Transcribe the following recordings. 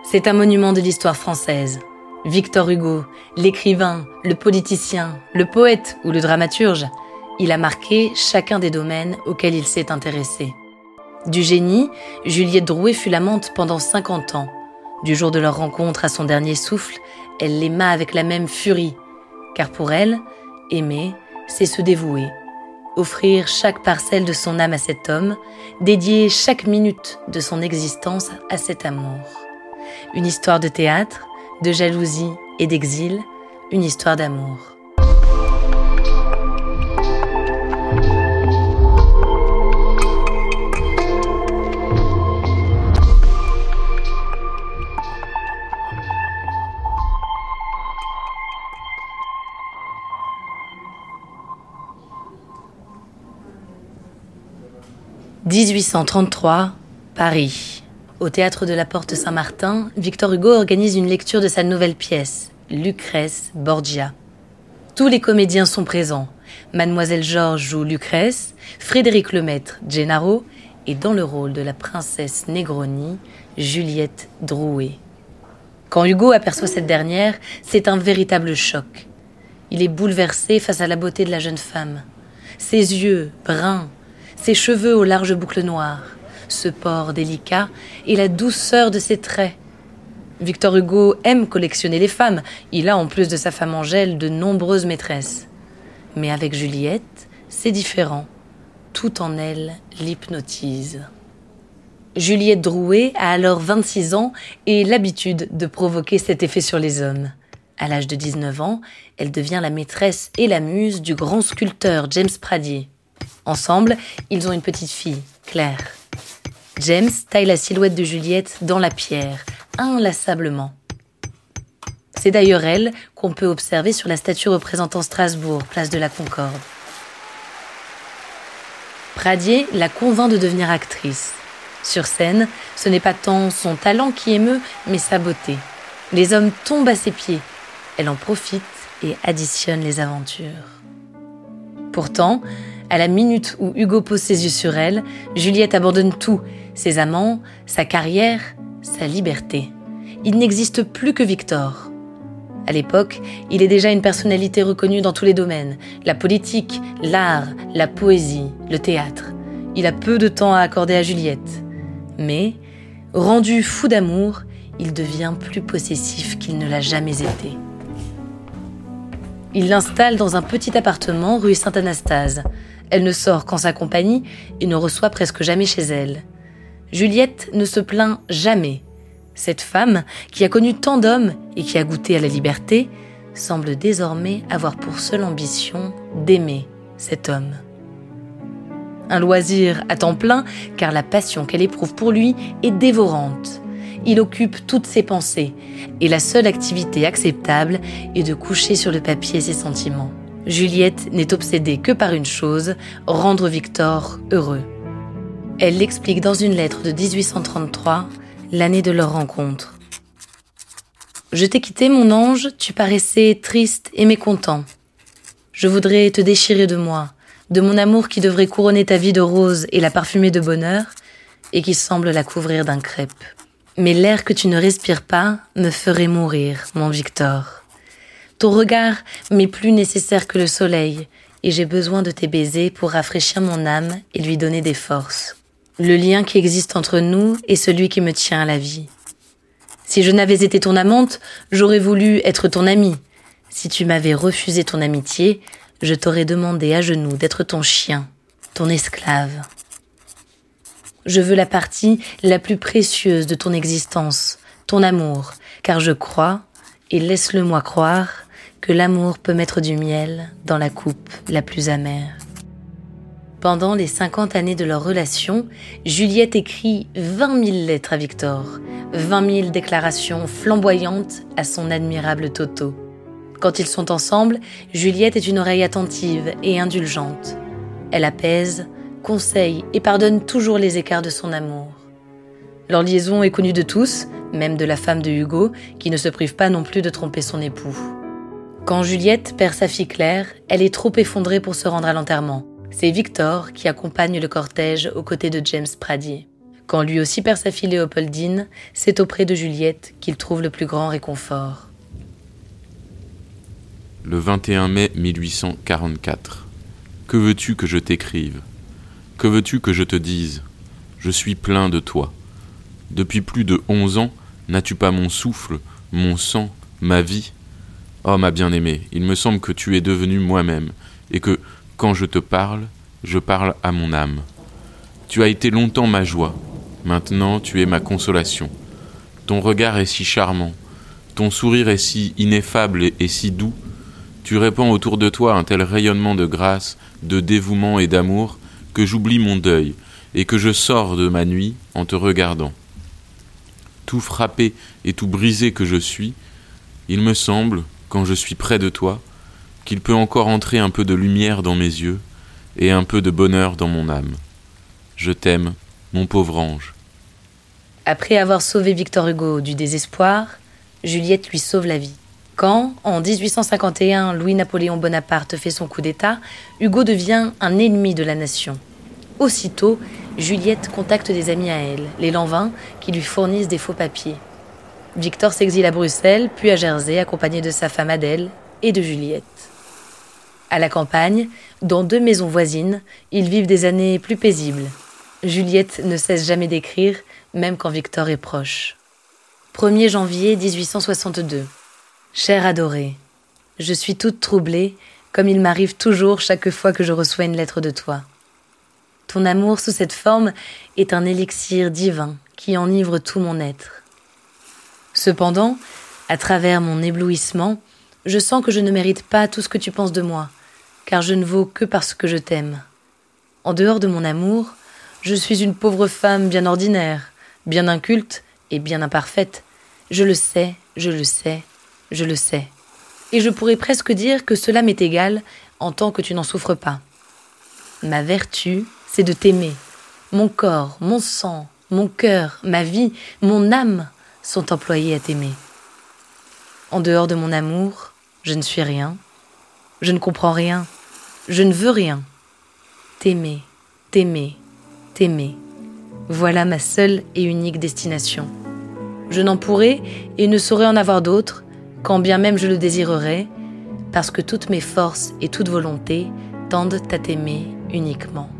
C'est un monument de l'histoire française. Victor Hugo, l'écrivain, le politicien, le poète ou le dramaturge, il a marqué chacun des domaines auxquels il s'est intéressé. Du génie, Juliette Drouet fut l'amante pendant 50 ans. Du jour de leur rencontre à son dernier souffle, elle l'aima avec la même furie. Car pour elle, aimer, c'est se dévouer. Offrir chaque parcelle de son âme à cet homme, dédier chaque minute de son existence à cet amour. Une histoire de théâtre, de jalousie et d'exil, une histoire d'amour. « 1833, Paris. Au théâtre de la Porte Saint-Martin, Victor Hugo organise une lecture de sa nouvelle pièce, Lucrèce Borgia. Tous les comédiens sont présents. Mademoiselle Georges joue Lucrèce, Frédéric Lemaître, Gennaro, et dans le rôle de la princesse Negroni, Juliette Drouet. Quand Hugo aperçoit cette dernière, c'est un véritable choc. Il est bouleversé face à la beauté de la jeune femme. Ses yeux bruns, ses cheveux aux larges boucles noires, ce port délicat et la douceur de ses traits. Victor Hugo aime collectionner les femmes. Il a, en plus de sa femme Angèle, de nombreuses maîtresses. Mais avec Juliette, c'est différent. Tout en elle l'hypnotise. Juliette Drouet a alors 26 ans et l'habitude de provoquer cet effet sur les hommes. À l'âge de 19 ans, elle devient la maîtresse et la muse du grand sculpteur James Pradier. Ensemble, ils ont une petite fille, Claire. James taille la silhouette de Juliette dans la pierre, inlassablement. C'est d'ailleurs elle qu'on peut observer sur la statue représentant Strasbourg, place de la Concorde. Pradier la convainc de devenir actrice. Sur scène, ce n'est pas tant son talent qui émeut, mais sa beauté. Les hommes tombent à ses pieds. Elle en profite et additionne les aventures. Pourtant, à la minute où Hugo pose ses yeux sur elle, Juliette abandonne tout, ses amants, sa carrière, sa liberté. Il n'existe plus que Victor. À l'époque, il est déjà une personnalité reconnue dans tous les domaines, la politique, l'art, la poésie, le théâtre. Il a peu de temps à accorder à Juliette. Mais, rendu fou d'amour, il devient plus possessif qu'il ne l'a jamais été. Il l'installe dans un petit appartement rue Saint-Anastase. Elle ne sort qu'en sa compagnie et ne reçoit presque jamais chez elle. Juliette ne se plaint jamais. Cette femme, qui a connu tant d'hommes et qui a goûté à la liberté, semble désormais avoir pour seule ambition d'aimer cet homme. Un loisir à temps plein, car la passion qu'elle éprouve pour lui est dévorante. Il occupe toutes ses pensées, et la seule activité acceptable est de coucher sur le papier ses sentiments. Juliette n'est obsédée que par une chose, rendre Victor heureux. Elle l'explique dans une lettre de 1833, l'année de leur rencontre. « Je t'ai quitté, mon ange, tu paraissais triste et mécontent. Je voudrais te déchirer de moi, de mon amour qui devrait couronner ta vie de rose et la parfumer de bonheur, et qui semble la couvrir d'un crêpe. Mais l'air que tu ne respires pas me ferait mourir, mon Victor. Ton regard m'est plus nécessaire que le soleil, et j'ai besoin de tes baisers pour rafraîchir mon âme et lui donner des forces. Le lien qui existe entre nous est celui qui me tient à la vie. Si je n'avais été ton amante, j'aurais voulu être ton amie. Si tu m'avais refusé ton amitié, je t'aurais demandé à genoux d'être ton chien, ton esclave. Je veux la partie la plus précieuse de ton existence, ton amour, car je crois, et laisse-le-moi croire, que l'amour peut mettre du miel dans la coupe la plus amère. » Pendant les 50 années de leur relation, Juliette écrit 20 000 lettres à Victor, 20 000 déclarations flamboyantes à son admirable Toto. Quand ils sont ensemble, Juliette est une oreille attentive et indulgente. Elle apaise, conseille et pardonne toujours les écarts de son amour. Leur liaison est connue de tous, même de la femme de Hugo, qui ne se prive pas non plus de tromper son époux. Quand Juliette perd sa fille Claire, elle est trop effondrée pour se rendre à l'enterrement. C'est Victor qui accompagne le cortège aux côtés de James Pradier. Quand lui aussi perd sa fille Léopoldine, c'est auprès de Juliette qu'il trouve le plus grand réconfort. Le 21 mai 1844. Que veux-tu que je t'écrive ? Que veux-tu que je te dise ? Je suis plein de toi. Depuis plus de 11 ans, n'as-tu pas mon souffle, mon sang, ma vie ? Oh ma bien-aimée, il me semble que tu es devenue moi-même, et que, quand je te parle, je parle à mon âme. Tu as été longtemps ma joie, maintenant tu es ma consolation. Ton regard est si charmant, ton sourire est si ineffable et si doux. Tu répands autour de toi un tel rayonnement de grâce, de dévouement et d'amour, que j'oublie mon deuil, et que je sors de ma nuit en te regardant. Tout frappé et tout brisé que je suis, il me semble, quand je suis près de toi, qu'il peut encore entrer un peu de lumière dans mes yeux et un peu de bonheur dans mon âme. Je t'aime, mon pauvre ange. Après avoir sauvé Victor Hugo du désespoir, Juliette lui sauve la vie. Quand, en 1851, Louis-Napoléon Bonaparte fait son coup d'État, Hugo devient un ennemi de la nation. Aussitôt, Juliette contacte des amis à elle, les Lanvin, qui lui fournissent des faux papiers. Victor s'exile à Bruxelles, puis à Jersey, accompagné de sa femme Adèle et de Juliette. À la campagne, dans 2 maisons voisines, ils vivent des années plus paisibles. Juliette ne cesse jamais d'écrire, même quand Victor est proche. 1er janvier 1862. Cher adoré, je suis toute troublée, comme il m'arrive toujours chaque fois que je reçois une lettre de toi. Ton amour sous cette forme est un élixir divin qui enivre tout mon être. Cependant, à travers mon éblouissement, je sens que je ne mérite pas tout ce que tu penses de moi, car je ne vaux que parce que je t'aime. En dehors de mon amour, je suis une pauvre femme bien ordinaire, bien inculte et bien imparfaite. Je le sais, je le sais, je le sais. Et je pourrais presque dire que cela m'est égal en tant que tu n'en souffres pas. Ma vertu, c'est de t'aimer. Mon corps, mon sang, mon cœur, ma vie, mon âme sont employés à t'aimer. En dehors de mon amour, je ne suis rien, je ne comprends rien, je ne veux rien. T'aimer, t'aimer, t'aimer. Voilà ma seule et unique destination. Je n'en pourrai et ne saurais en avoir d'autres, quand bien même je le désirerais, parce que toutes mes forces et toute volonté tendent à t'aimer uniquement.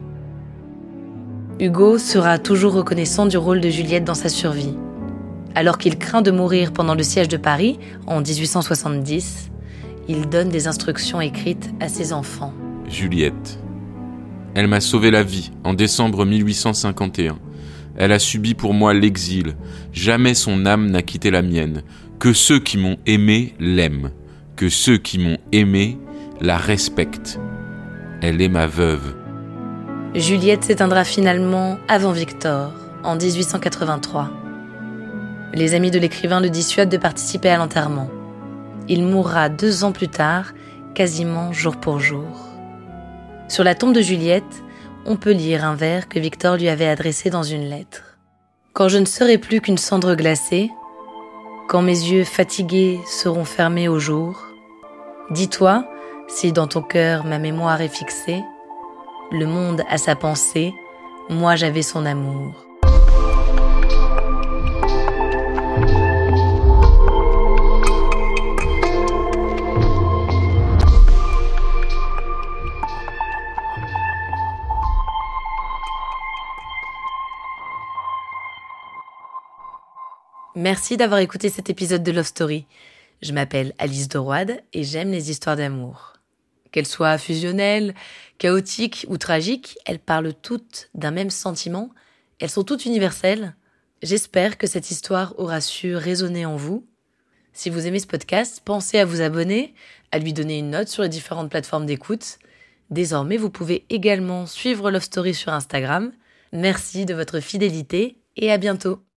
Hugo sera toujours reconnaissant du rôle de Juliette dans sa survie. Alors qu'il craint de mourir pendant le siège de Paris, en 1870, il donne des instructions écrites à ses enfants. Juliette. Elle m'a sauvé la vie en décembre 1851. Elle a subi pour moi l'exil. Jamais son âme n'a quitté la mienne. Que ceux qui m'ont aimé l'aiment. Que ceux qui m'ont aimé la respectent. Elle est ma veuve. Juliette s'éteindra finalement avant Victor, en 1883. Les amis de l'écrivain le dissuadent de participer à l'enterrement. Il mourra 2 ans plus tard, quasiment jour pour jour. Sur la tombe de Juliette, on peut lire un vers que Victor lui avait adressé dans une lettre. « Quand je ne serai plus qu'une cendre glacée, quand mes yeux fatigués seront fermés au jour, dis-toi, si dans ton cœur ma mémoire est fixée, le monde a sa pensée, moi j'avais son amour. » Merci d'avoir écouté cet épisode de Love Story. Je m'appelle Alice de Roide et j'aime les histoires d'amour. Qu'elles soient fusionnelles, chaotiques ou tragiques, elles parlent toutes d'un même sentiment. Elles sont toutes universelles. J'espère que cette histoire aura su résonner en vous. Si vous aimez ce podcast, pensez à vous abonner, à lui donner une note sur les différentes plateformes d'écoute. Désormais, vous pouvez également suivre Love Story sur Instagram. Merci de votre fidélité et à bientôt.